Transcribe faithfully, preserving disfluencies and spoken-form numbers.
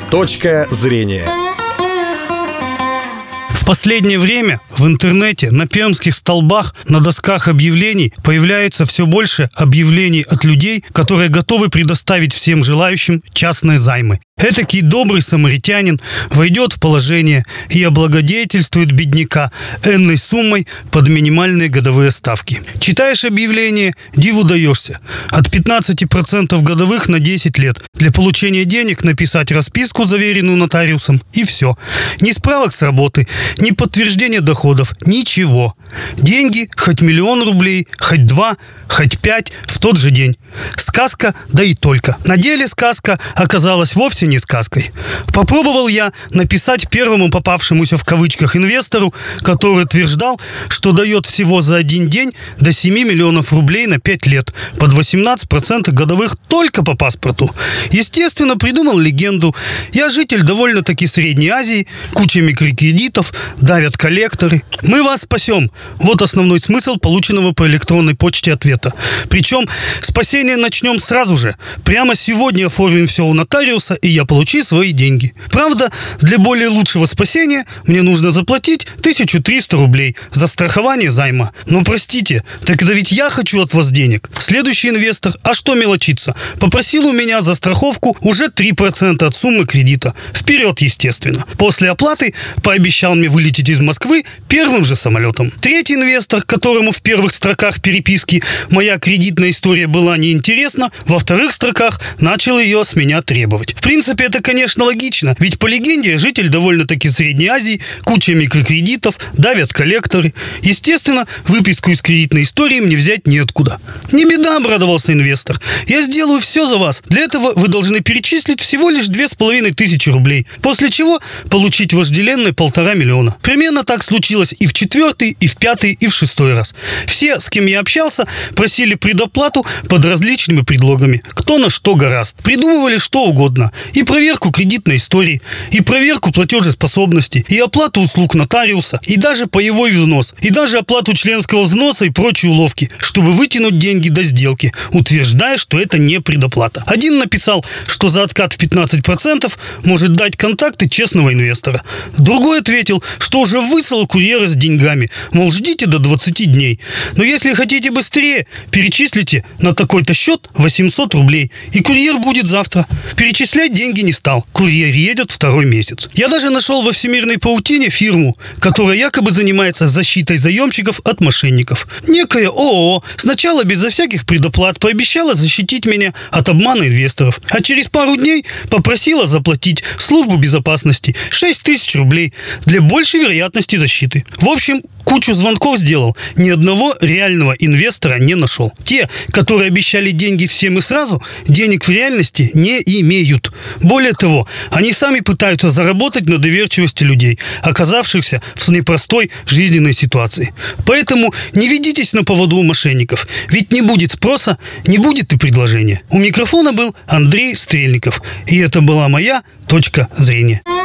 Точка зрения. В последнее время в интернете на пермских столбах, на досках объявлений появляется все больше объявлений от людей, которые готовы предоставить всем желающим частные займы. Этакий добрый самаритянин войдет в положение и облагодетельствует бедняка энной суммой под минимальные годовые ставки. Читаешь объявление, диву даешься. От пятнадцати процентов годовых на десять лет. Для получения денег написать расписку, заверенную нотариусом, и все. Ни справок с работы, ни подтверждения доходов, ничего. Деньги, хоть миллион рублей, хоть два, хоть пять, в тот же день. Сказка, да и только. На деле сказка оказалась вовсе не сказкой. Попробовал я написать первому попавшемуся в кавычках инвестору, который утверждал, что дает всего за один день до семи миллионов рублей на пять лет, под восемнадцать процентов годовых только по паспорту. Естественно, придумал легенду. Я житель довольно-таки Средней Азии, куча микрокредитов, давят коллекторы. Мы вас спасем. Вот основной смысл полученного по электронной почте ответа. Причем спасение начнем сразу же. Прямо сегодня оформим все у нотариуса, и я получу свои деньги. Правда, для более лучшего спасения мне нужно заплатить тысячу триста рублей за страхование займа. Но простите, так это ведь я хочу от вас денег. Следующий инвестор, а что мелочиться, попросил у меня за страховку уже три процента от суммы кредита. Вперед, естественно. После оплаты пообещал мне вылететь из Москвы первым же самолетом. Третий инвестор, которому в первых строках переписки моя кредитная история была неинтересна, во вторых строках начал ее с меня требовать. В принципе, это, конечно, логично, ведь по легенде я житель довольно-таки Средней Азии, куча микрокредитов, давят коллекторы. Естественно, выписку из кредитной истории мне взять неоткуда. Не беда, обрадовался инвестор. Я сделаю все за вас. Для этого вы должны перечислить всего лишь две с половиной тысячи рублей, после чего получить вожделенные полтора миллиона. Примерно так случилось и в четвертый, и в пятый, и в шестой раз. Все, с кем я общался, просили предоплату под различными предлогами. Кто на что гораст. Придумывали что угодно. И проверку кредитной истории, и проверку платежеспособности, и оплату услуг нотариуса, и даже паевой взнос, и даже оплату членского взноса и прочие уловки, чтобы вытянуть деньги до сделки, утверждая, что это не предоплата. Один написал, что за откат в пятнадцать процентов может дать контакты честного инвестора. Другой ответил, что уже выслал курьера с деньгами, мол, ждите до двадцати дней. Но если хотите быстрее, перечислите на такой-то счет восемьсот рублей, и курьер будет завтра. Перечислять деньги не стал. Курьер едет второй месяц. Я даже нашел во всемирной паутине фирму, которая якобы занимается защитой заемщиков от мошенников. Некая ООО сначала безо всяких предоплат пообещала защитить меня от обмана инвесторов, а через пару дней попросила заплатить в службу безопасности шесть тысяч рублей для большей вероятности защиты. В общем, кучу звонков сделал, ни одного реального инвестора не нашел. Те, которые обещали деньги всем и сразу, денег в реальности не имеют. Более того, они сами пытаются заработать на доверчивости людей, оказавшихся в непростой жизненной ситуации. Поэтому не ведитесь на поводу у мошенников, ведь не будет спроса, не будет и предложения. У микрофона был Андрей Стрельников, и это была моя точка зрения.